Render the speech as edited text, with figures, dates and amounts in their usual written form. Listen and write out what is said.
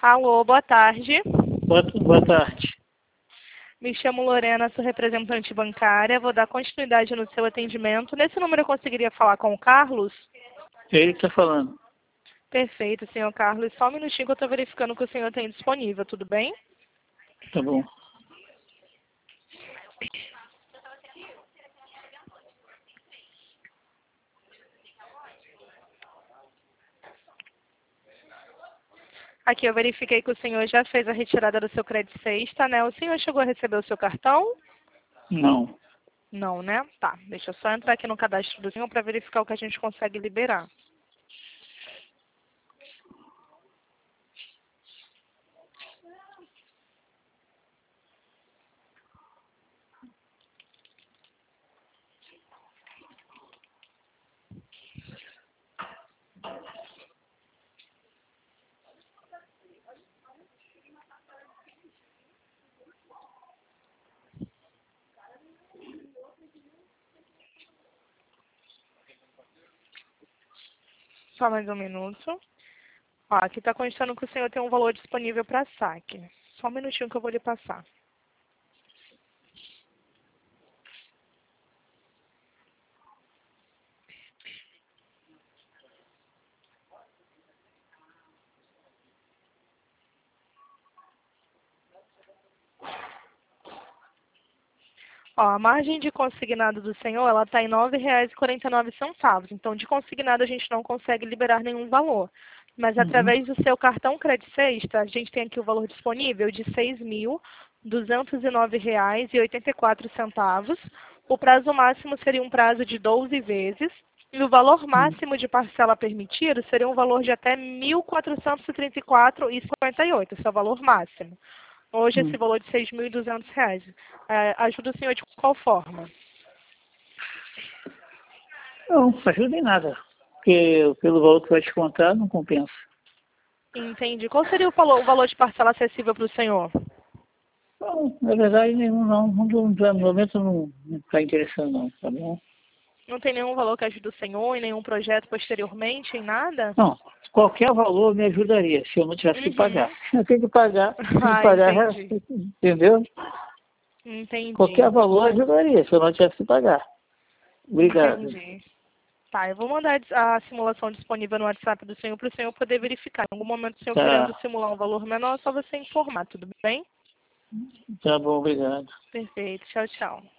Alô, boa tarde. Boa tarde. Me chamo Lorena, sou representante bancária. Vou dar continuidade no seu atendimento. Nesse número eu conseguiria falar com o Carlos? Ele está falando. Perfeito, senhor Carlos. Só um minutinho que eu estou verificando que o senhor tem disponível, tudo bem? Tá bom. Aqui eu verifiquei que o senhor já fez a retirada do seu crédito sexta, né? O senhor chegou a receber o seu cartão? Não. Não, né? Tá, deixa eu só entrar aqui no cadastro do senhor para verificar o que a gente consegue liberar. Só mais um minuto. Ó, aqui está constando que o senhor tem um valor disponível para saque. Só um minutinho que eu vou lhe passar. Ó, a margem de consignado do senhor, ela está em R$ 9,49. Então, de consignado a gente não consegue liberar nenhum valor. Mas através do seu cartão Credit Sexta, a gente tem aqui o valor disponível de R$ 6.209,84. O prazo máximo seria um prazo de 12 vezes. E o valor máximo de parcela permitido seria um valor de até R$ 1.434,58. Esse é o valor máximo. Hoje esse valor de R$ 6.200. Ajuda o senhor de qual forma? Não ajuda em nada. Porque pelo valor que vai descontar, não compensa. Entendi. Qual seria o valor de parcela acessível para o senhor? Não, na verdade, nenhum não. No momento não está interessando não, tá bom? Não tem nenhum valor que ajude o senhor em nenhum projeto posteriormente, em nada? Não, qualquer valor me ajudaria, se eu não tivesse que pagar. Eu tenho que pagar, Entendi. entendeu? Entendi. Qualquer valor ajudaria, se eu não tivesse que pagar. Obrigado. Entendi. Tá, eu vou mandar a simulação disponível no WhatsApp do senhor para o senhor poder verificar. Em algum momento o senhor querendo Tá, simular um valor menor, é só você informar, tudo bem? tá bom, obrigado. Perfeito. Tchau, tchau.